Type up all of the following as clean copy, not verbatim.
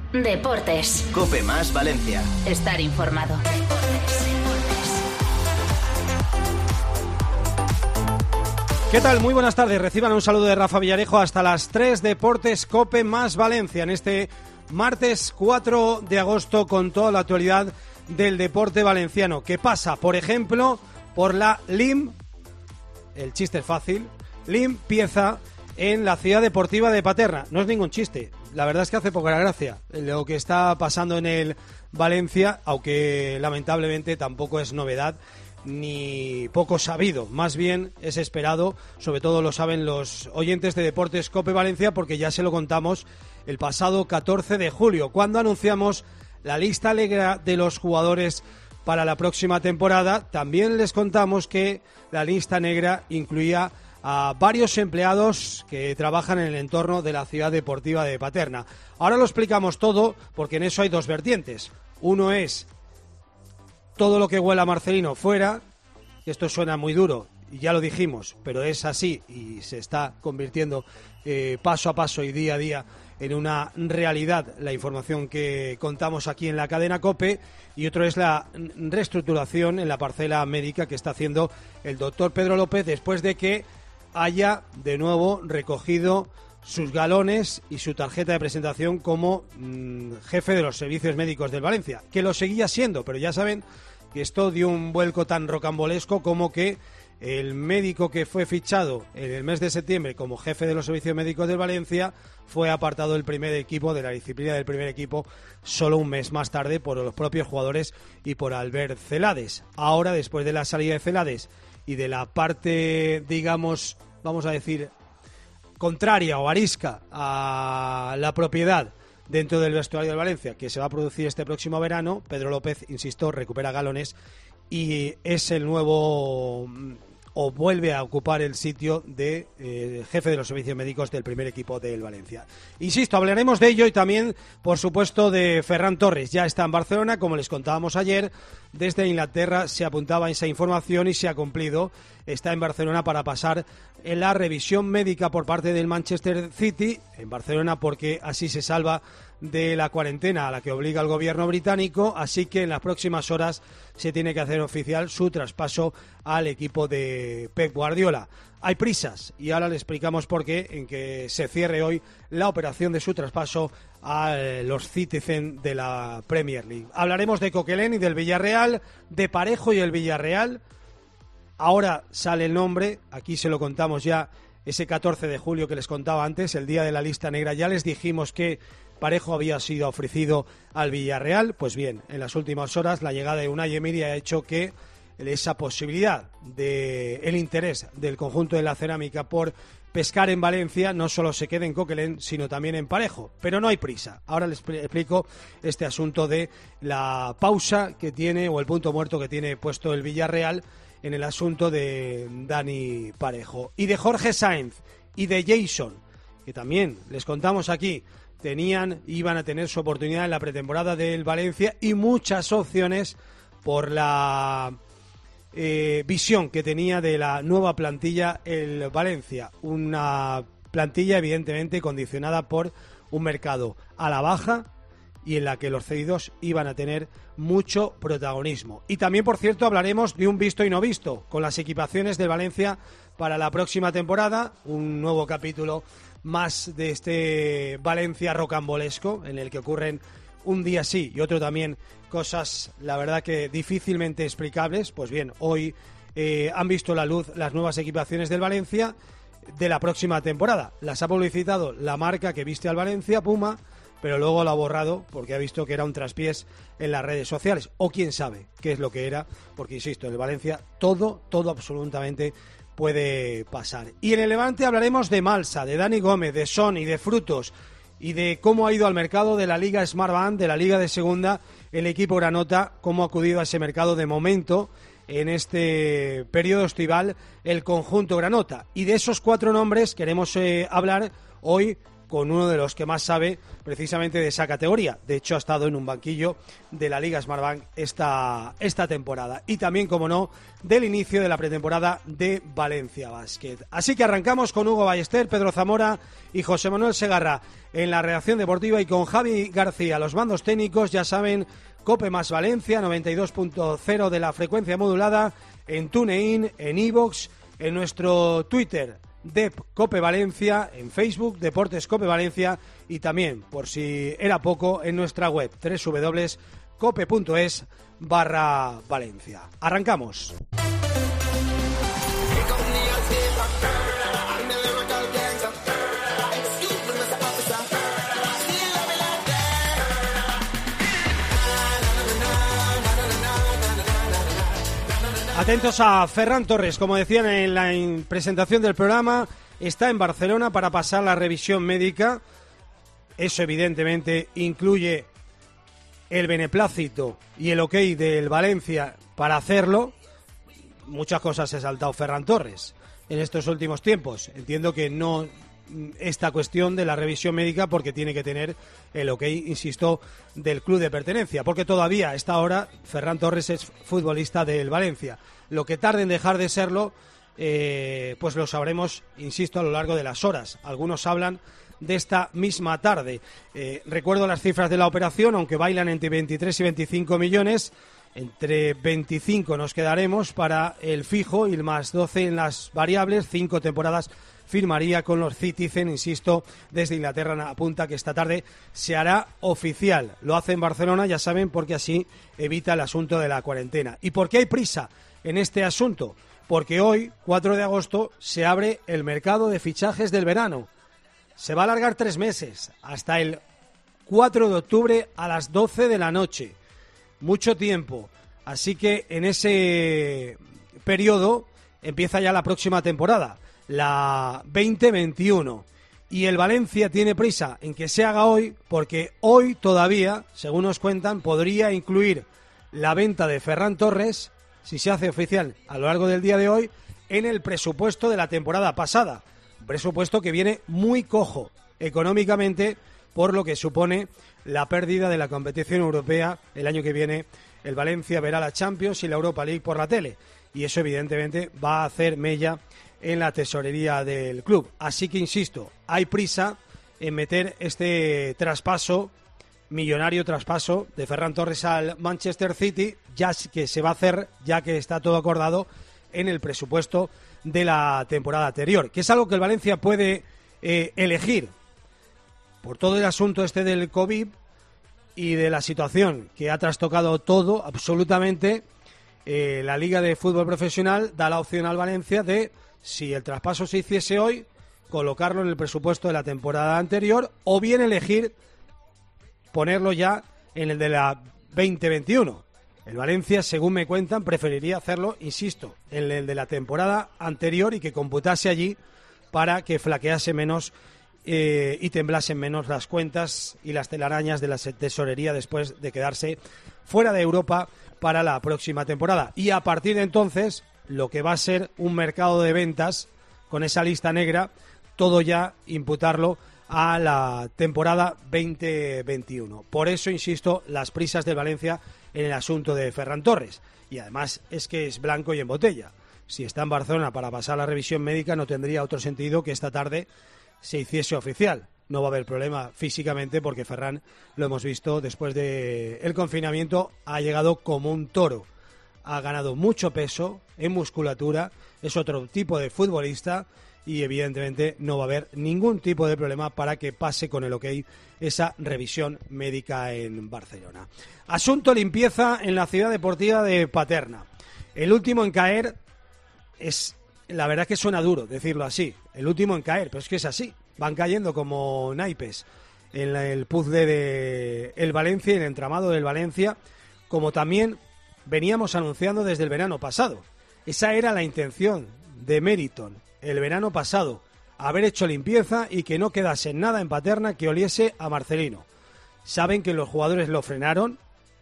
Deportes. COPE más Valencia. Estar informado. ¿Qué tal? Muy buenas tardes. Reciban un saludo de Rafa Villarejo hasta las 3. Deportes COPE más Valencia en este martes 4 de agosto con toda la actualidad del deporte valenciano. ¿Qué pasa? Por ejemplo, por la LIM, el chiste es fácil, limpieza en la ciudad deportiva de Paterna. No es ningún chiste, la verdad es que hace poca gracia lo que está pasando en el Valencia, aunque lamentablemente tampoco es novedad ni poco sabido, más bien es esperado, sobre todo lo saben los oyentes de Deportes COPE Valencia, porque ya se lo contamos el pasado 14 de julio, cuando anunciamos la lista negra de los jugadores para la próxima temporada. También les contamos que la lista negra incluía a varios empleados que trabajan en el entorno de la ciudad deportiva de Paterna. Ahora lo explicamos todo, porque en eso hay dos vertientes. Uno es todo lo que huela a Marcelino fuera, esto suena muy duro, y ya lo dijimos, pero es así y se está convirtiendo paso a paso y día a día en una realidad la información que contamos aquí en la cadena COPE, y otro es la reestructuración en la parcela médica que está haciendo el doctor Pedro López después de que haya de nuevo recogido sus galones y su tarjeta de presentación como jefe de los servicios médicos del Valencia, que lo seguía siendo, pero ya saben que esto dio un vuelco tan rocambolesco como que el médico que fue fichado en el mes de septiembre como jefe de los servicios médicos del Valencia fue apartado del primer equipo, de la disciplina del primer equipo, solo un mes más tarde por los propios jugadores y por Albert Celades. Ahora, después de la salida de Celades y de la parte, digamos, vamos a decir, contraria o arisca a la propiedad dentro del vestuario del Valencia, que se va a producir este próximo verano, Pedro López, insisto, recupera galones y es el nuevo, o vuelve a ocupar el sitio de jefe de los servicios médicos del primer equipo del Valencia. Insisto, hablaremos de ello y también, por supuesto, de Ferran Torres. Ya está en Barcelona, como les contábamos ayer. Desde Inglaterra se apuntaba esa información y se ha cumplido. Está en Barcelona para pasar en la revisión médica por parte del Manchester City, en Barcelona, porque así se salva de la cuarentena a la que obliga el gobierno británico, así que en las próximas horas se tiene que hacer oficial su traspaso al equipo de Pep Guardiola. Hay prisas y ahora le explicamos por qué, en que se cierre hoy la operación de su traspaso a los Citizen de la Premier League. Hablaremos de Coquelin y del Villarreal, de Parejo y el Villarreal. Ahora sale el nombre, aquí se lo contamos ya, ese 14 de julio que les contaba antes, el día de la lista negra. Ya les dijimos que Parejo había sido ofrecido al Villarreal. Pues bien, en las últimas horas la llegada de Unai Emery ha hecho que esa posibilidad de el interés del conjunto de la Cerámica por pescar en Valencia no solo se quede en Coquelin, sino también en Parejo. Pero no hay prisa. Ahora les explico este asunto de la pausa que tiene, o el punto muerto que tiene puesto el Villarreal en el asunto de Dani Parejo. Y de Jorge Sainz y de Jason, que también les contamos aquí, iban a tener su oportunidad en la pretemporada del Valencia y muchas opciones por la visión que tenía de la nueva plantilla el Valencia. Una plantilla evidentemente condicionada por un mercado a la baja y en la que los cedidos iban a tener mucho protagonismo. Y también, por cierto, hablaremos de un visto y no visto con las equipaciones del Valencia para la próxima temporada, un nuevo capítulo más de este Valencia rocambolesco en el que ocurren un día sí y otro también cosas, la verdad, que difícilmente explicables. Pues bien, hoy han visto la luz las nuevas equipaciones del Valencia de la próxima temporada. Las ha publicitado la marca que viste al Valencia, Puma, pero luego lo ha borrado porque ha visto que era un traspiés en las redes sociales, o quién sabe qué es lo que era, porque insisto, en el Valencia todo absolutamente puede pasar. Y en el Levante hablaremos de Malsa, de Dani Gómez, de Son y de Frutos, y de cómo ha ido al mercado de la Liga Smartbank, de la Liga de Segunda, el equipo granota, cómo ha acudido a ese mercado de momento en este periodo estival el conjunto granota. Y de esos 4 nombres queremos hablar hoy con uno de los que más sabe precisamente de esa categoría. De hecho, ha estado en un banquillo de la Liga Smartbank esta temporada. Y también, como no, del inicio de la pretemporada de Valencia Basket. Así que arrancamos con Hugo Ballester, Pedro Zamora y José Manuel Segarra en la redacción deportiva y con Javi García. Los mandos técnicos, ya saben, Cope más Valencia, 92.0 de la frecuencia modulada, en TuneIn, en iVoox, en nuestro Twitter, Dep Cope Valencia, en Facebook, Deportes Cope Valencia, y también, por si era poco, en nuestra web, www.cope.es/Valencia. Arrancamos. Atentos a Ferran Torres, como decían en la presentación del programa, está en Barcelona para pasar la revisión médica. Eso evidentemente incluye el beneplácito y el ok del Valencia para hacerlo. Muchas cosas se ha saltado Ferran Torres en estos últimos tiempos. Entiendo que no esta cuestión de la revisión médica porque tiene que tener el ok, insisto, del club de pertenencia, porque todavía a esta hora Ferran Torres es futbolista del Valencia. Lo que tarde en dejar de serlo, pues lo sabremos, insisto, a lo largo de las horas. Algunos hablan de esta misma tarde. Recuerdo las cifras de la operación, aunque bailan entre 23 y 25 millones, entre 25 nos quedaremos para el fijo y el más 12 en las variables, 5 temporadas firmaría con los Citizen, insisto, desde Inglaterra apunta que esta tarde se hará oficial. Lo hace en Barcelona, ya saben, porque así evita el asunto de la cuarentena. ¿Y por qué hay prisa en este asunto? Porque hoy, 4 de agosto, se abre el mercado de fichajes del verano. Se va a alargar 3 meses, hasta el 4 de octubre a las 12 de la noche. Mucho tiempo. Así que en ese periodo empieza ya la próxima temporada, la 2021, y el Valencia tiene prisa en que se haga hoy, porque hoy todavía, según nos cuentan, podría incluir la venta de Ferran Torres, si se hace oficial a lo largo del día de hoy, en el presupuesto de la temporada pasada, un presupuesto que viene muy cojo económicamente por lo que supone la pérdida de la competición europea. El año que viene el Valencia verá la Champions y la Europa League por la tele, y eso evidentemente va a hacer mella en la tesorería del club. Así que, insisto, hay prisa en meter este traspaso, millonario traspaso de Ferran Torres al Manchester City, ya que se va a hacer, ya que está todo acordado en el presupuesto de la temporada anterior, que es algo que el Valencia puede elegir por todo el asunto este del COVID y de la situación que ha trastocado todo absolutamente. La Liga de Fútbol Profesional da la opción al Valencia de, si el traspaso se hiciese hoy, colocarlo en el presupuesto de la temporada anterior, o bien elegir ponerlo ya en el de la 2021. El Valencia, según me cuentan, preferiría hacerlo, insisto, en el de la temporada anterior y que computase allí para que flaquease menos y temblasen menos las cuentas y las telarañas de la tesorería después de quedarse fuera de Europa para la próxima temporada. Y a partir de entonces, lo que va a ser un mercado de ventas con esa lista negra, todo ya imputarlo a la temporada 2021. Por eso, insisto, las prisas del Valencia en el asunto de Ferran Torres. Y además es que es blanco y en botella. Si está en Barcelona para pasar la revisión médica, no tendría otro sentido que esta tarde se hiciese oficial. No va a haber problema físicamente porque Ferran, lo hemos visto, después del confinamiento ha llegado como un toro. Ha ganado mucho peso en musculatura, es otro tipo de futbolista y evidentemente no va a haber ningún tipo de problema para que pase con el ok esa revisión médica en Barcelona. Asunto limpieza en la ciudad deportiva de Paterna. El último en caer es, la verdad que suena duro decirlo así, el último en caer, pero es que es así. Van cayendo como naipes en el puzzle de el Valencia y el entramado del Valencia, como también veníamos anunciando desde el verano pasado. Esa era la intención de Meriton el verano pasado, haber hecho limpieza y que no quedase nada en Paterna que oliese a Marcelino. Saben que los jugadores lo frenaron,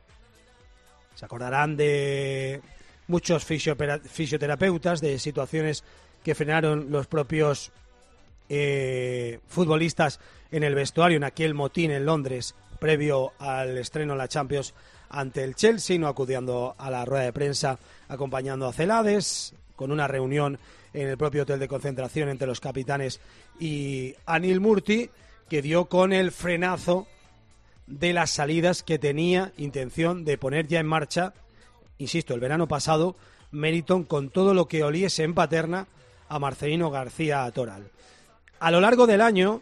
se acordarán de muchos fisioterapeutas, de situaciones que frenaron los propios futbolistas en el vestuario en aquel motín en Londres previo al estreno en la Champions ante el Chelsea, no acudiendo a la rueda de prensa, acompañando a Celades, con una reunión en el propio hotel de concentración entre los capitanes y Anil Murthy, que dio con el frenazo de las salidas que tenía intención de poner ya en marcha, insisto, el verano pasado, Meriton, con todo lo que oliese en Paterna a Marcelino García Toral. A lo largo del año,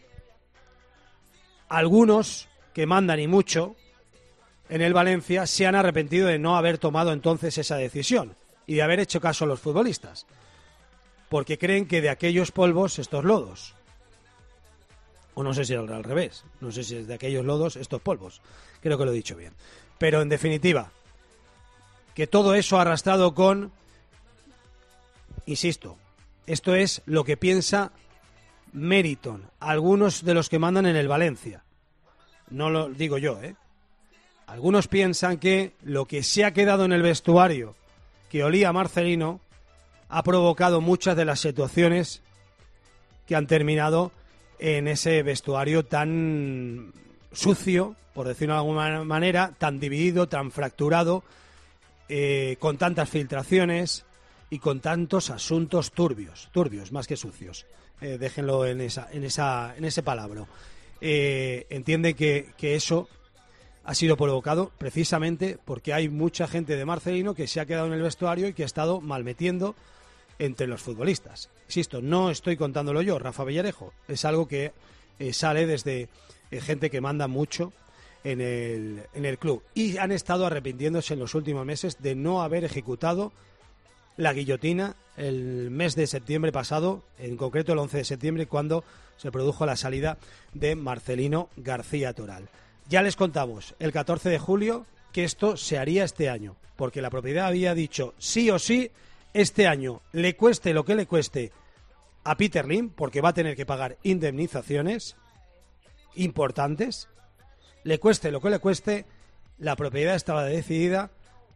algunos que mandan y mucho en el Valencia se han arrepentido de no haber tomado entonces esa decisión y de haber hecho caso a los futbolistas, porque creen que de aquellos polvos estos lodos. O no sé si era al revés, no sé si es de aquellos lodos estos polvos. Creo que lo he dicho bien. Pero en definitiva, que todo eso arrastrado con, insisto, esto es lo que piensa Meriton, algunos de los que mandan en el Valencia. No lo digo yo, ¿eh? Algunos piensan que lo que se ha quedado en el vestuario, que olía a Marcelino, ha provocado muchas de las situaciones que han terminado en ese vestuario tan sucio, por decirlo de alguna manera, tan dividido, tan fracturado, con tantas filtraciones y con tantos asuntos turbios más que sucios. Déjenlo en ese palabra. Entiende que eso ha sido provocado precisamente porque hay mucha gente de Marcelino que se ha quedado en el vestuario y que ha estado malmetiendo entre los futbolistas. Insisto, no estoy contándolo yo, Rafa Villarejo, es algo que sale desde gente que manda mucho en el club, y han estado arrepintiéndose en los últimos meses de no haber ejecutado la guillotina el mes de septiembre pasado, en concreto el 11 de septiembre, cuando se produjo la salida de Marcelino García Toral. Ya les contamos el 14 de julio que esto se haría este año, porque la propiedad había dicho sí o sí este año, le cueste lo que le cueste a Peter Lim, porque va a tener que pagar indemnizaciones importantes, le cueste lo que le cueste, la propiedad estaba decidida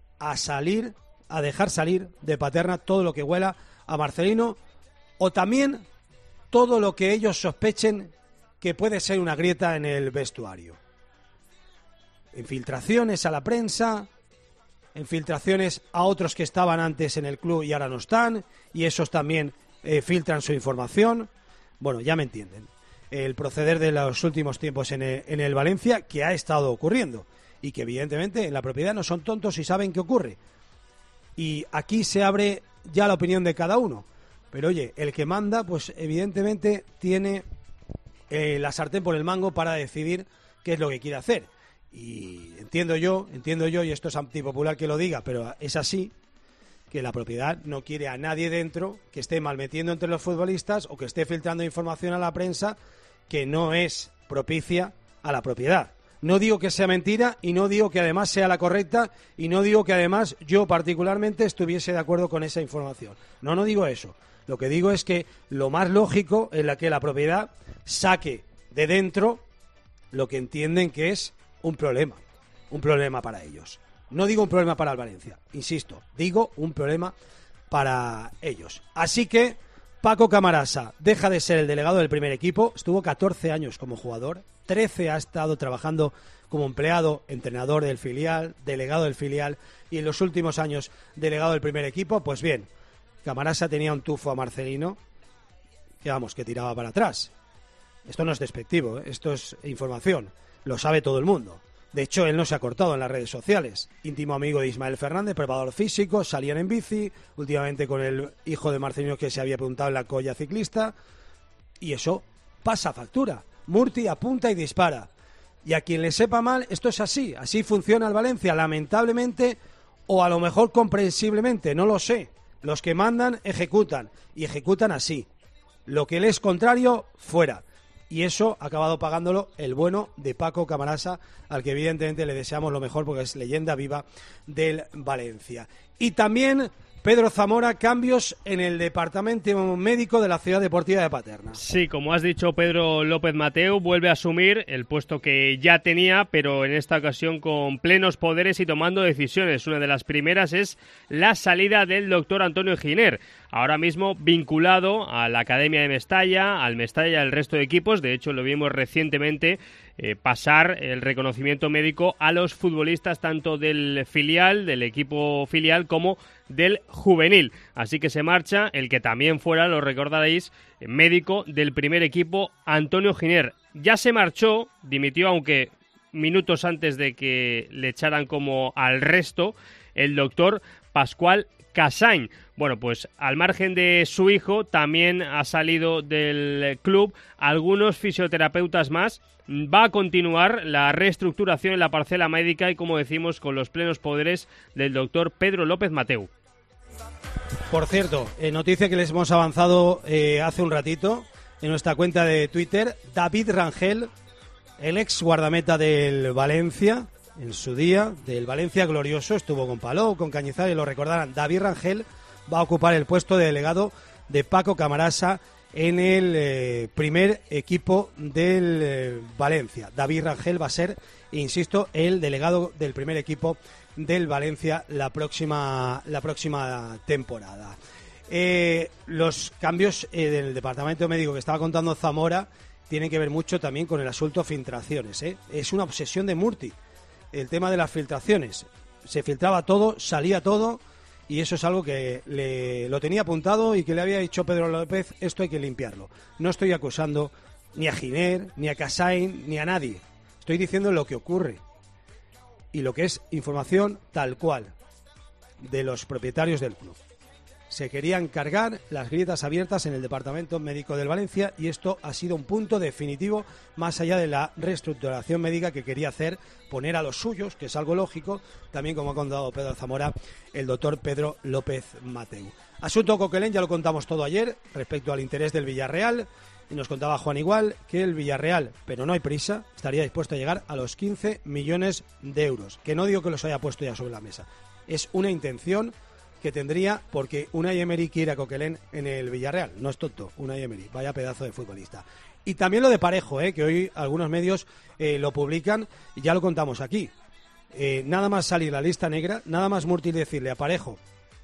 a dejar salir de Paterna todo lo que huela a Marcelino, o también todo lo que ellos sospechen que puede ser una grieta en el vestuario. Infiltraciones a la prensa, infiltraciones a otros que estaban antes en el club y ahora no están, y esos también filtran su información. Bueno, ya me entienden. El proceder de los últimos tiempos en el Valencia, que ha estado ocurriendo, y que evidentemente en la propiedad no son tontos y saben qué ocurre. Y aquí se abre ya la opinión de cada uno. Pero oye, el que manda, pues evidentemente tiene la sartén por el mango para decidir qué es lo que quiere hacer. Y entiendo yo, y esto es antipopular que lo diga, pero es así, que la propiedad no quiere a nadie dentro que esté malmetiendo entre los futbolistas o que esté filtrando información a la prensa que no es propicia a la propiedad. No digo que sea mentira y no digo que además sea la correcta y no digo que además yo particularmente estuviese de acuerdo con esa información. No digo eso. Lo que digo es que lo más lógico es que la propiedad saque de dentro lo que entienden que es un problema para ellos. No digo un problema para el Valencia, insisto, digo un problema para ellos. Así que Paco Camarasa deja de ser el delegado del primer equipo, estuvo 14 años como jugador, 13 ha estado trabajando como empleado, entrenador del filial, delegado del filial y en los últimos años delegado del primer equipo. Pues bien, Camarasa tenía un tufo a Marcelino que tiraba para atrás. Esto no es despectivo, esto es información, lo sabe todo el mundo. De hecho, él no se ha cortado en las redes sociales. Íntimo amigo de Ismael Fernández, preparador físico, salían en bici, últimamente con el hijo de Marcelino que se había apuntado en la colla ciclista, y eso pasa factura. Murthy apunta y dispara. Y a quien le sepa mal, esto es así funciona el Valencia, lamentablemente, o a lo mejor comprensiblemente, no lo sé. Los que mandan ejecutan, y ejecutan así. Lo que le es contrario, fuera. Y eso ha acabado pagándolo el bueno de Paco Camarasa, al que evidentemente le deseamos lo mejor porque es leyenda viva del Valencia. Y también Pedro Zamora, cambios en el departamento médico de la Ciudad Deportiva de Paterna. Sí, como has dicho, Pedro López Mateu vuelve a asumir el puesto que ya tenía, pero en esta ocasión con plenos poderes y tomando decisiones. Una de las primeras es la salida del doctor Antonio Giner, ahora mismo vinculado a la Academia de Mestalla, al Mestalla y al resto de equipos. De hecho, lo vimos recientemente pasar el reconocimiento médico a los futbolistas tanto del filial, del equipo filial, como del juvenil. Así que se marcha el que también fuera, lo recordaréis, médico del primer equipo, Antonio Giner. Ya se marchó, dimitió, aunque minutos antes de que le echaran como al resto, el doctor Pascual Casain. Bueno, pues al margen de su hijo, también ha salido del club algunos fisioterapeutas más. Va a continuar la reestructuración en la parcela médica y, como decimos, con los plenos poderes del doctor Pedro López Mateu. Por cierto, noticia que les hemos avanzado hace un ratito en nuestra cuenta de Twitter. David Rangel, el ex guardameta del Valencia, en su día, del Valencia glorioso, estuvo con Palou, con Cañizares, lo recordarán. David Rangel va a ocupar el puesto de delegado de Paco Camarasa en el primer equipo del Valencia. David Rangel va a ser, insisto, el delegado del primer equipo del Valencia la próxima temporada. Los cambios del departamento médico que estaba contando Zamora tienen que ver mucho también con el asunto filtraciones. Es una obsesión de Murti el tema de las filtraciones. Se filtraba todo, salía todo, y eso es algo que lo tenía apuntado y que le había dicho Pedro López: esto hay que limpiarlo. No estoy acusando ni a Giner, ni a Casain, ni a nadie. Estoy diciendo lo que ocurre y lo que es información tal cual de los propietarios del club. Se querían cargar las grietas abiertas en el departamento médico del Valencia, y esto ha sido un punto definitivo, más allá de la reestructuración médica que quería hacer, poner a los suyos, que es algo lógico, también, como ha contado Pedro Zamora, el doctor Pedro López Mateu. Asunto Coquelén, ya lo contamos todo ayer respecto al interés del Villarreal, y nos contaba Juan Igual que el Villarreal, pero no hay prisa, estaría dispuesto a llegar a los 15 millones de euros, que no digo que los haya puesto ya sobre la mesa, es una intención que tendría, porque Unai Emery quiere a Coquelén en el Villarreal. No es tonto, Unai Emery, vaya pedazo de futbolista. Y también lo de Parejo, que hoy algunos medios lo publican, y ya lo contamos aquí. Nada más salir la lista negra, nada más Murti decirle a Parejo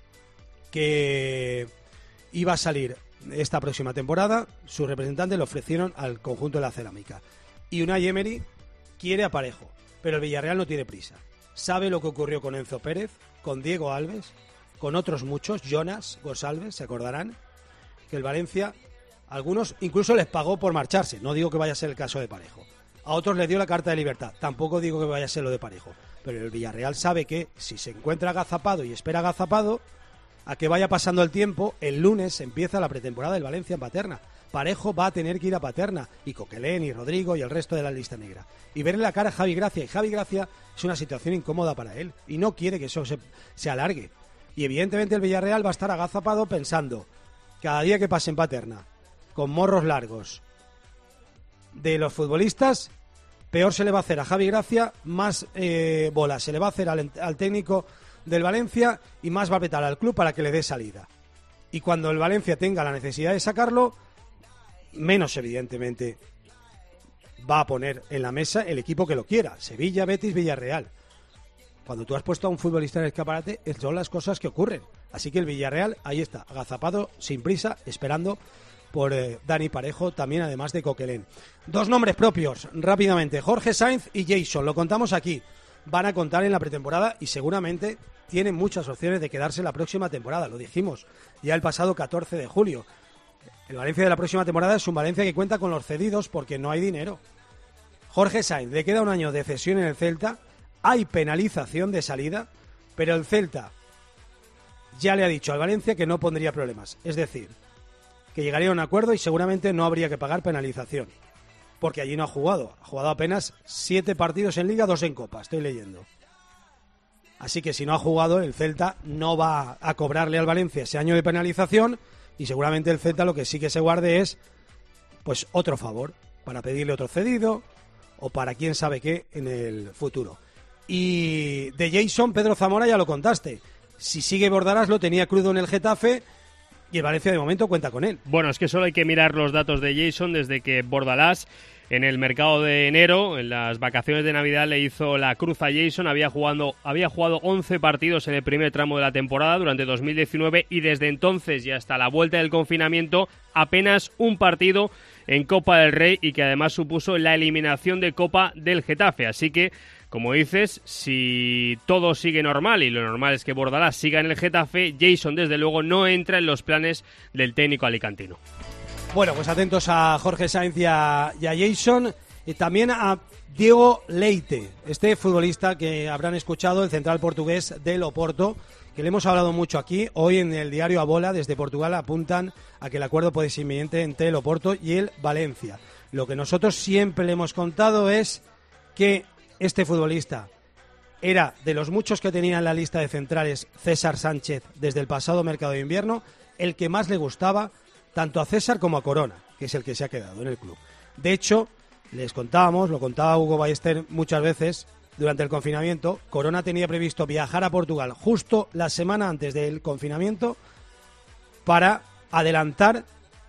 que iba a salir esta próxima temporada, sus representantes le ofrecieron al conjunto de la Cerámica. Y Unai Emery quiere a Parejo, pero el Villarreal no tiene prisa. Sabe lo que ocurrió con Enzo Pérez, con Diego Alves, con otros muchos, Jonas González, se acordarán, que el Valencia, algunos incluso les pagó por marcharse. No digo que vaya a ser el caso de Parejo. A otros les dio la carta de libertad. Tampoco digo que vaya a ser lo de Parejo. Pero el Villarreal sabe que si se encuentra agazapado y espera agazapado, a que vaya pasando el tiempo, el lunes empieza la pretemporada del Valencia en Paterna. Parejo va a tener que ir a Paterna, y Coquelén y Rodrigo y el resto de la lista negra. Y verle la cara a Javi Gracia. Y Javi Gracia es una situación incómoda para él y no quiere que eso se alargue. Y evidentemente el Villarreal va a estar agazapado pensando, cada día que pase en Paterna, con morros largos de los futbolistas, peor se le va a hacer a Javi Gracia, más bolas se le va a hacer al técnico del Valencia, y más va a petar al club para que le dé salida. Y cuando el Valencia tenga la necesidad de sacarlo, menos evidentemente va a poner en la mesa el equipo que lo quiera, Sevilla, Betis, Villarreal. Cuando tú has puesto a un futbolista en el escaparate, son las cosas que ocurren. Así que el Villarreal, ahí está, agazapado, sin prisa, esperando por Dani Parejo, también además de Coquelén. Dos nombres propios, rápidamente, Jorge Sainz y Jason, lo contamos aquí. Van a contar en la pretemporada y seguramente tienen muchas opciones de quedarse la próxima temporada, lo dijimos ya el pasado 14 de julio. El Valencia de la próxima temporada es un Valencia que cuenta con los cedidos porque no hay dinero. Jorge Sainz, le queda un año de cesión en el Celta. Hay penalización de salida, pero el Celta ya le ha dicho al Valencia que no pondría problemas. Es decir, que llegaría a un acuerdo y seguramente no habría que pagar penalización. Porque allí no ha jugado. Ha jugado apenas 7 partidos en Liga, 2 en Copa, estoy leyendo. Así que si no ha jugado, el Celta no va a cobrarle al Valencia ese año de penalización, y seguramente el Celta lo que sí que se guarde es pues otro favor, para pedirle otro cedido o para quién sabe qué en el futuro. Y de Jason, Pedro Zamora, ya lo contaste. si sigue Bordalás lo tenía crudo en el Getafe y el Valencia de momento cuenta con él. Bueno, es que solo hay que mirar los datos de Jason desde que Bordalás en el mercado de enero, en las vacaciones de Navidad, le hizo la cruz a Jason. Había jugado 11 partidos en el primer tramo de la temporada durante 2019 y desde entonces y hasta la vuelta del confinamiento apenas un partido en Copa del Rey y que además supuso la eliminación de Copa del Getafe. Así que, como dices, si todo sigue normal y lo normal es que Bordalás siga en el Getafe, Jason desde luego no entra en los planes del técnico alicantino. Bueno, pues atentos a Jorge Sainz y a Jason, y también a Diego Leite, este futbolista que habrán escuchado, el central portugués del Oporto, que le hemos hablado mucho aquí. Hoy en el diario A Bola, desde Portugal, apuntan a que el acuerdo puede ser inminente entre el Oporto y el Valencia. Lo que nosotros siempre le hemos contado es que este futbolista era de los muchos que tenía en la lista de centrales César Sánchez desde el pasado mercado de invierno, el que más le gustaba tanto a César como a Corona, que es el que se ha quedado en el club. De hecho, les contábamos, lo contaba Hugo Ballester muchas veces, durante el confinamiento, Corona tenía previsto viajar a Portugal justo la semana antes del confinamiento para adelantar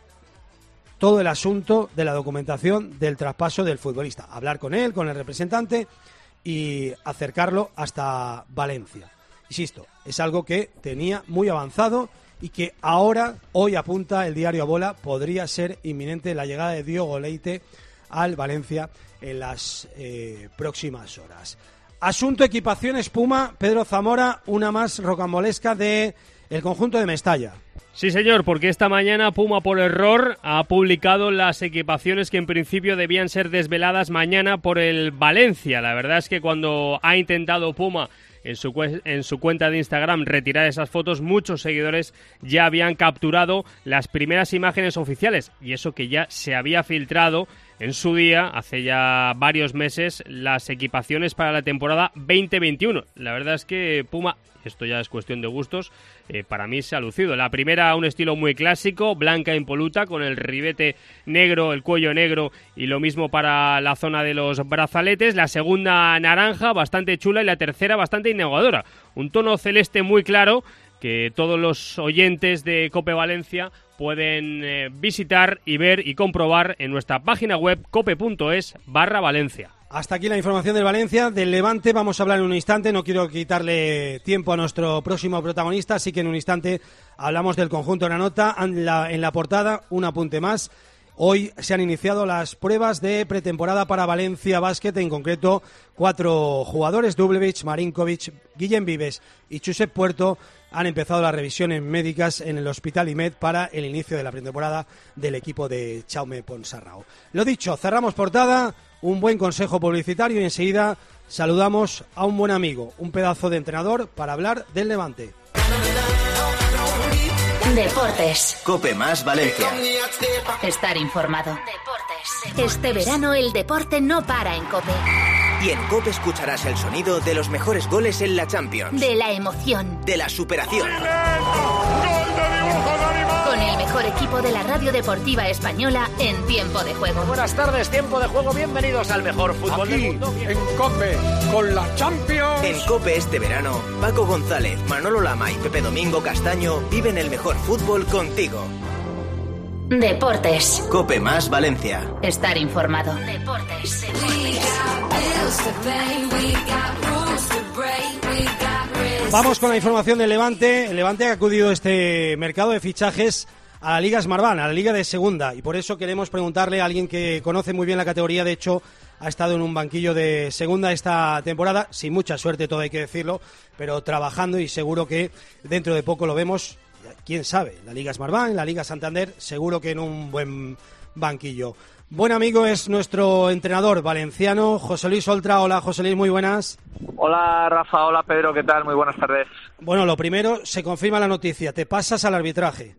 todo el asunto de la documentación del traspaso del futbolista, hablar con él, con el representante y acercarlo hasta Valencia. Insisto, es algo que tenía muy avanzado y que ahora, hoy apunta el diario A Bola, podría ser inminente la llegada de Diego Leite al Valencia en las próximas horas. Asunto equipaciones Puma, Pedro Zamora, una más rocambolesca de el conjunto de Mestalla. Sí, señor, porque esta mañana Puma por error ha publicado las equipaciones que en principio debían ser desveladas mañana por el Valencia. La verdad es que cuando ha intentado Puma en su cuenta de Instagram retirar esas fotos, muchos seguidores ya habían capturado las primeras imágenes oficiales, y eso que ya se había filtrado en su día, hace ya varios meses, las equipaciones para la temporada 2021. La verdad es que Puma, esto ya es cuestión de gustos, para mí se ha lucido. La primera, un estilo muy clásico, blanca impoluta, con el ribete negro, el cuello negro, y lo mismo para la zona de los brazaletes. La segunda, naranja, bastante chula, y la tercera, bastante innovadora. Un tono celeste muy claro que todos los oyentes de COPE Valencia pueden visitar y ver y comprobar en nuestra página web cope.es/Valencia. Hasta aquí la información del Valencia. Del Levante vamos a hablar en un instante. No quiero quitarle tiempo a nuestro próximo protagonista, así que en un instante hablamos del conjunto de la nota. En la portada, un apunte más. Hoy se han iniciado las pruebas de pretemporada para Valencia Basket, en concreto 4 jugadores, Dublevich, Marinkovic, Guillem Vives y Josep Puerto, han empezado las revisiones médicas en el Hospital IMED para el inicio de la pretemporada del equipo de Jaume Ponsarnau. Lo dicho, cerramos portada, un buen consejo publicitario y enseguida saludamos a un buen amigo, un pedazo de entrenador para hablar del Levante. Deportes. COPE más Valencia. Estar informado. Deportes. Este verano el deporte no para en COPE. Y en COPE escucharás el sonido de los mejores goles en la Champions. De la emoción. De la superación. Con el mejor equipo de la radio deportiva española en tiempo de juego. Buenas tardes, tiempo de juego. Bienvenidos al mejor fútbol del mundo. En COPE, con la Champions. En COPE este verano, Paco González, Manolo Lama y Pepe Domingo Castaño viven el mejor fútbol contigo. Deportes. COPE más Valencia. Estar informado. Deportes. Vamos con la información del Levante. El Levante ha acudido a este mercado de fichajes a la Liga Smartbank, a la Liga de Segunda, y por eso queremos preguntarle a alguien que conoce muy bien la categoría. De hecho, ha estado en un banquillo de Segunda esta temporada, sin mucha suerte, todo hay que decirlo, pero trabajando, y seguro que dentro de poco lo vemos, quién sabe, la Liga Smartbank, la Liga Santander, seguro que en un buen banquillo. Buen amigo es nuestro entrenador valenciano, José Luis Oltra. Hola, José Luis, muy buenas. Hola, Rafa. Hola, Pedro. ¿Qué tal? Muy buenas tardes. Bueno, lo primero, se confirma la noticia. Te pasas al arbitraje.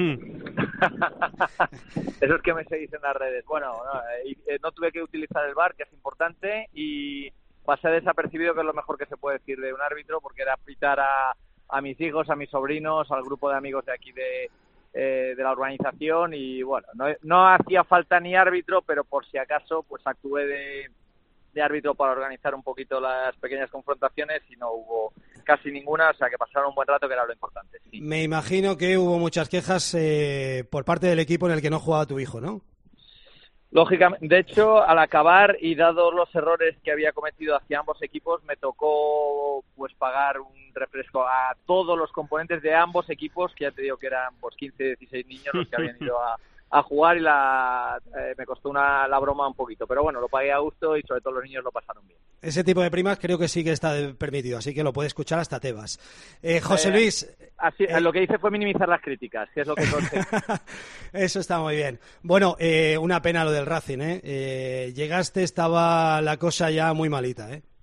Eso es que me seguís en las redes. Bueno, no tuve que utilizar el VAR, que es importante, y pasé desapercibido, que es lo mejor que se puede decir de un árbitro, porque era pitar a mis hijos, a mis sobrinos, al grupo de amigos de aquí de la urbanización, y bueno, no hacía falta ni árbitro, pero por si acaso pues actué árbitro para organizar un poquito las pequeñas confrontaciones y no hubo casi ninguna, o sea que pasaron un buen rato, que era lo importante. Sí. Me imagino que hubo muchas quejas por parte del equipo en el que no jugaba tu hijo, ¿no? Lógicamente, de hecho, al acabar y dados los errores que había cometido hacia ambos equipos, me tocó pues pagar un refresco a todos los componentes de ambos equipos, que ya te digo que eran pues 15, 16 niños los que habían ido a jugar, y me costó la broma un poquito, pero bueno, lo pagué a gusto y sobre todo los niños lo pasaron bien. Ese tipo de primas creo que sí que está permitido, así que lo puede escuchar hasta Tebas. José Luis... Así, lo que hice fue minimizar las críticas, que es lo que conseguí. Eso está muy bien. Bueno, una pena lo del Racing, ¿eh? Llegaste, estaba la cosa ya muy malita, ¿eh?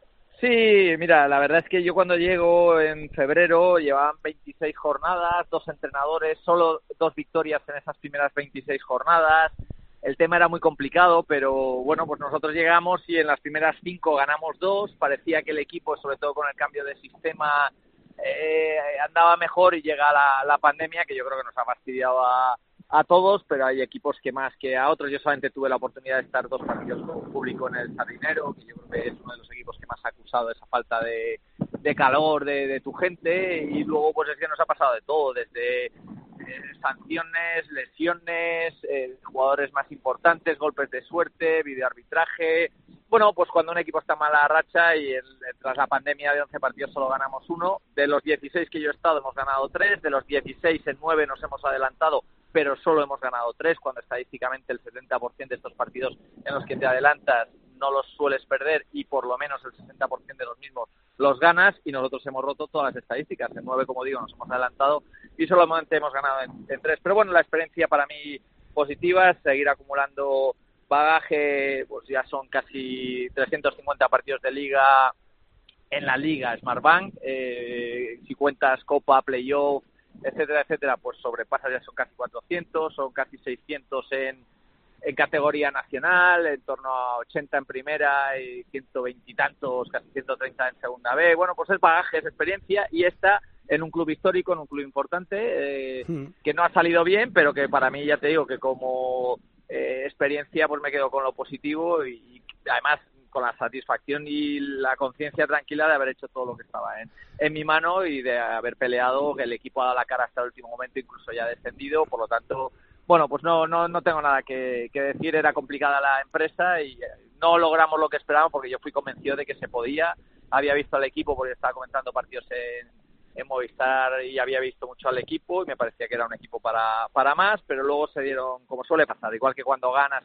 Sí, mira, la verdad es que yo cuando llego en febrero llevaban 26 jornadas, 2 entrenadores, solo 2 victorias en esas primeras 26 jornadas. El tema era muy complicado, pero bueno, pues nosotros llegamos y en las primeras 5 ganamos 2. Parecía que el equipo, sobre todo con el cambio de sistema, andaba mejor, y llega la pandemia, que yo creo que nos ha fastidiado a todos, pero hay equipos que más que a otros. Yo solamente tuve la oportunidad de estar 2 partidos con público en el Sardinero, que yo creo que es uno de los equipos que más ha acusado esa falta de calor de tu gente, y luego pues es que nos ha pasado de todo, desde sanciones, lesiones, jugadores más importantes, golpes de suerte, videoarbitraje. Bueno, pues cuando un equipo está mala racha y tras la pandemia de 11 partidos solo ganamos 1, de los 16 que yo he estado hemos ganado 3, de los 16 en 9 nos hemos adelantado, pero solo hemos ganado 3, cuando estadísticamente el 70% de estos partidos en los que te adelantas no los sueles perder, y por lo menos el 60% de los mismos los ganas, y nosotros hemos roto todas las estadísticas. En 9, como digo, nos hemos adelantado y solamente hemos ganado en 3. Pero bueno, la experiencia para mí positiva, es seguir acumulando bagaje, pues ya son casi 350 partidos de liga en la liga Smartbank, si cuentas Copa, Playoff, etcétera, pues sobrepasa, ya son casi 400, son casi 600 en categoría nacional, en torno a 80 en primera y 120 y tantos, casi 130 en segunda B. Bueno, pues es bagaje, es experiencia, y está en un club histórico, en un club importante, que no ha salido bien, pero que para mí, ya te digo, que como experiencia pues me quedo con lo positivo, y además con la satisfacción y la conciencia tranquila de haber hecho todo lo que estaba en mi mano, y de haber peleado, que el equipo ha dado la cara hasta el último momento, incluso ya descendido. Por lo tanto, bueno, pues no tengo nada que decir. Era complicada la empresa y no logramos lo que esperábamos, porque yo fui convencido de que se podía. Había visto al equipo porque estaba comentando partidos en Movistar y había visto mucho al equipo y me parecía que era un equipo para más, pero luego se dieron, como suele pasar, igual que cuando ganas,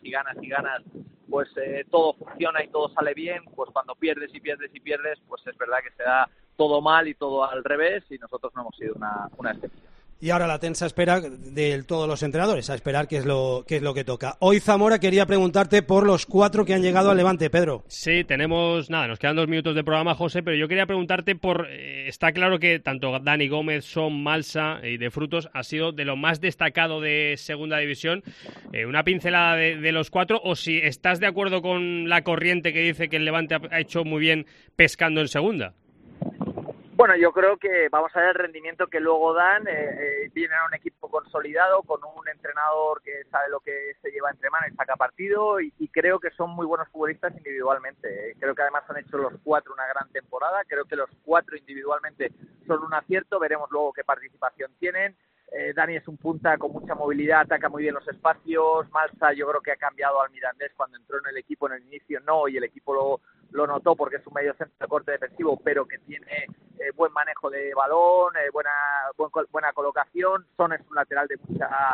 pues todo funciona y todo sale bien. Pues cuando pierdes, pues es verdad que se da todo mal y todo al revés, y nosotros no hemos sido una excepción. Y ahora la tensa espera de todos los entrenadores, a esperar qué es lo que toca. Hoy, Zamora, quería preguntarte por los 4 que han llegado al Levante, Pedro. Sí, nos quedan 2 minutos de programa, José, pero yo quería preguntarte está claro que tanto Dani Gómez, Son, Malsa y De Frutos ha sido de lo más destacado de Segunda División. Una pincelada de los 4, o si estás de acuerdo con la corriente que dice que el Levante ha hecho muy bien pescando en Segunda. Bueno, yo creo que vamos a ver el rendimiento que luego dan. Vienen a un equipo consolidado, con un entrenador que sabe lo que se lleva entre manos y saca partido, y creo que son muy buenos futbolistas individualmente. Creo que además han hecho los 4 una gran temporada. Creo que los 4 individualmente son un acierto. Veremos luego qué participación tienen. Dani es un punta con mucha movilidad, ataca muy bien los espacios. Malsa, yo creo que ha cambiado al Mirandés cuando entró en el equipo. En el inicio no, y el equipo lo notó, porque es un medio centro de corte defensivo, pero que tiene buen manejo de balón, buena colocación. Son es un lateral de mucha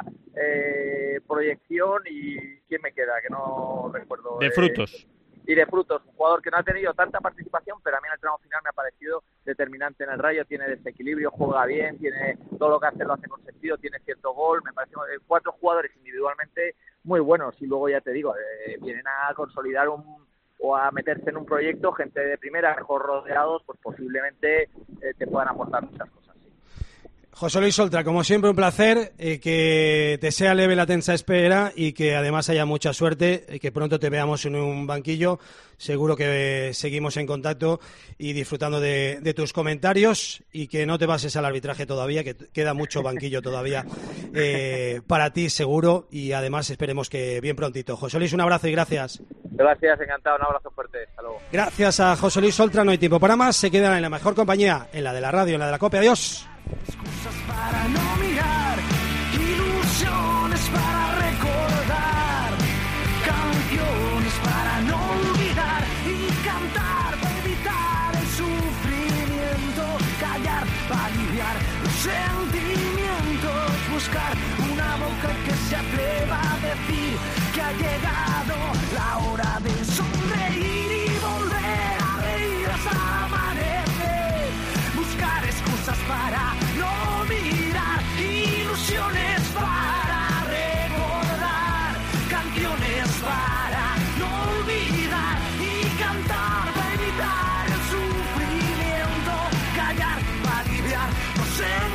proyección. Y ¿quién me queda? Que no recuerdo. De Frutos. Y De Frutos, un jugador que no ha tenido tanta participación, pero a mí en el tramo final me ha parecido determinante en el Rayo. Tiene desequilibrio, juega bien, tiene todo lo que hace, lo hace con sentido, tiene cierto gol. Me parecen 4 jugadores individualmente muy buenos, y luego ya te digo, vienen a consolidar o a meterse en un proyecto, gente de primera, mejor rodeados, pues posiblemente te puedan aportar muchas cosas. José Luis Oltra, como siempre un placer, que te sea leve la tensa espera y que además haya mucha suerte, que pronto te veamos en un banquillo. Seguro que seguimos en contacto y disfrutando de tus comentarios, y que no te pases al arbitraje todavía, que queda mucho banquillo todavía para ti seguro, y además esperemos que bien prontito. José Luis, un abrazo y gracias. Gracias, encantado, un abrazo fuerte. Hasta luego. Gracias a José Luis Oltra, no hay tiempo para más. Se quedan en la mejor compañía, en la de la radio, en la de la COPE. Adiós. Excusas para no mirar, ilusiones para recordar, canciones para no olvidar y cantar para evitar el sufrimiento, callar para aliviar los sentimientos, buscar una boca que se atreva a decir que ha llegado la hora de sonreír y volver a reír hasta amanecer, buscar excusas para no mirar, ilusiones para recordar, canciones para no olvidar y cantar para evitar el sufrimiento, callar para aliviar los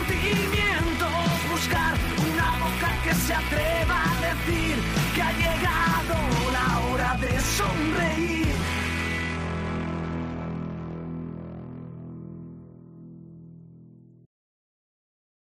sentimientos, buscar una boca que se atreva a decir que ha llegado